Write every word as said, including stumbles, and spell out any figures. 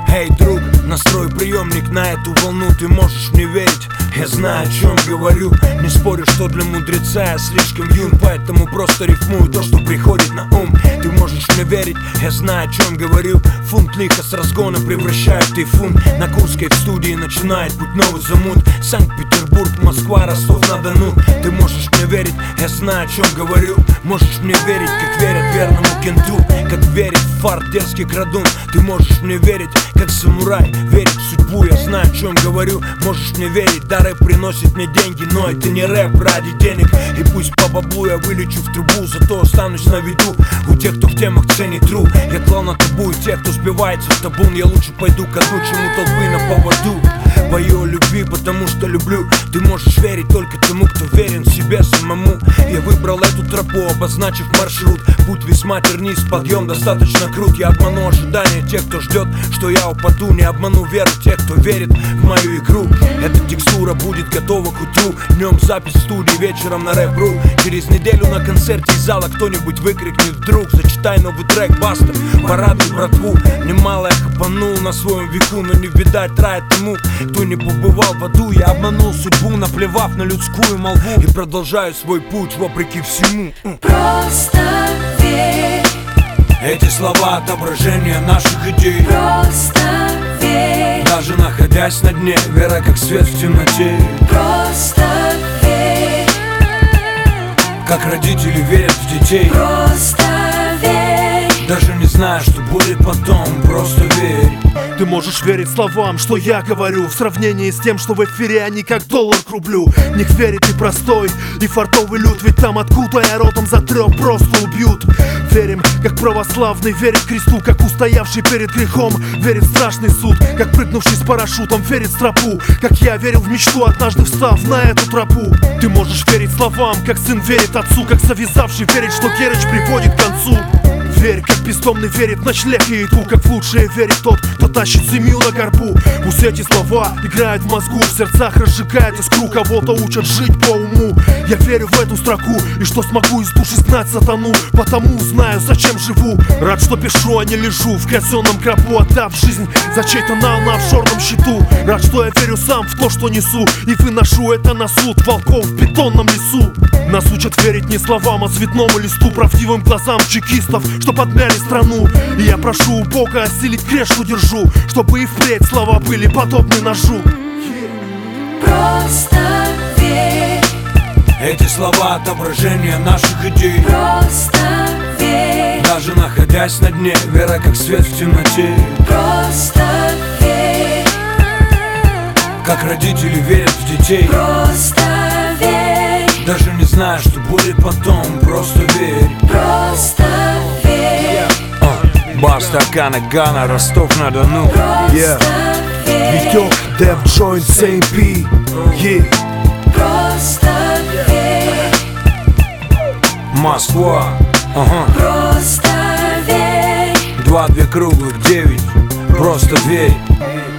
Эй, друг, настрой приемник на эту волну. Ты можешь мне верить, я знаю, о чем говорю. Не спорю, что для мудреца я слишком юн, поэтому просто рифмую то, что приходит на ум. Ты можешь мне верить, я знаю, о чем говорю. Фунт лиха с разгона превращает в тайфун. На Курской в студии начинает путь новый замут. Санкт-Петербург, Москва, Ростов-на-Дону. Ты можешь мне верить, я знаю, о чем говорю. Можешь мне верить, как верят верному кенту, как верит в фарт дерзкий крадун. Ты можешь мне верить, как самурай верит в судьбу. Я знаю, о чем говорю. Можешь мне верить, да, рэп приносит мне деньги, но это не рэп ради денег. И пусть по баблу я вылечу в трубу, зато останусь на виду у тех, кто в темах ценит тру. Я клал на табу и тех, кто сбивается в табун. Я лучше пойду ко дну, чему толпы на поводу. Пою о любви, потому что люблю. Ты можешь верить только тому, кто верен себе самому. Я выбрал эту тропу, обозначив маршрут. Путь весьма тернист, подъем достаточно крут. Я обману ожидания тех, кто ждет, что я упаду. Не обману веру тех, кто верит в мою игру. Эта текстура будет готова к утру. Днем запись в студии, вечером на рэп.ру. Через неделю на концерте из зала кто-нибудь выкрикнет вдруг: зачитай новый трек, баста, порадуй братву. Немало я хапанул на своем веку, но не видать рая тому, кто не побывал в аду. Я обманул судьбу, наплевав на людскую молву, и продолжаю свой путь вопреки всему. Просто верь. Эти слова отображение наших идей. Просто верь. Даже находясь на дне, вера как свет в темноте. Просто верь. Как родители верят в детей. Просто верь. Даже не знаю, что будет потом, просто верь. Ты можешь верить словам, что я говорю, в сравнении с тем, что в эфире они как доллар к рублю. В них верит и простой, и фартовый люд, ведь там, откуда я родом, затрёп просто убьют. Верим, как православный верит кресту, как устоявший перед грехом верит в страшный суд, как прыгнувший с парашютом верит в тропу, как я верил в мечту, однажды встав на эту тропу. Ты можешь верить словам, как сын верит отцу, как завязавший верит, что Керыч приводит к концу. Верь, как бездомный верит в ночлег и еду, как в лучшее верит тот, кто тащит семью на горбу. Пусть эти слова играют в мозгу, в сердцах разжигают искру, кого-то учат жить по уму. Я верю в эту строку и что смогу из души знать сатану, потому знаю, зачем живу. Рад, что пишу, а не лежу в казенном гробу, отдав жизнь за чей-то нал на офшорном счету. Рад, что я верю сам в то, что несу, и выношу это на суд волков в бетонном лесу. Нас учат верить не словам, а цветному листу, правдивым глазам чекистов, что подмяли страну. И я прошу у Бога осилить крест, что держу, чтобы и впредь слова были подобны ножу. Просто верь. Эти слова отображение наших идей. Просто верь. Даже находясь на дне, вера как свет в темноте. Просто верь. Как родители верят в детей. Просто верь. Даже не знаю, что будет потом, просто верь. Просто верь. Баста, Кана, Гана, Ростов-на-Дону. Просто верь. Витек, Dev Joint, Сэйм Пи. Yeah. Просто верь. Москва, ага. Просто верь. Два, две круглых, девять. Просто верь.